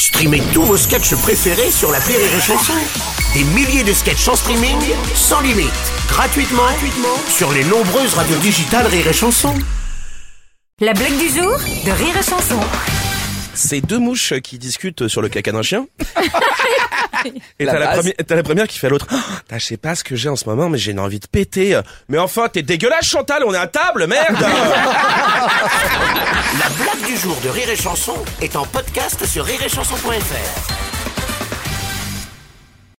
Streamez tous vos sketchs préférés sur l'appli Rire et Chanson. Des milliers de sketchs en streaming, sans limite, gratuitement sur les nombreuses radios digitales Rire et Chanson. La blague du jour de Rire et Chanson. C'est deux mouches qui discutent sur le caca d'un chien. Et t'as la première qui fait à l'autre. Oh, je sais pas ce que j'ai en ce moment, mais j'ai une envie de péter. Mais enfin, t'es dégueulasse, Chantal, on est à table, merde. La blague du jour de Rire et Chanson est en podcast sur rireetchanson.fr.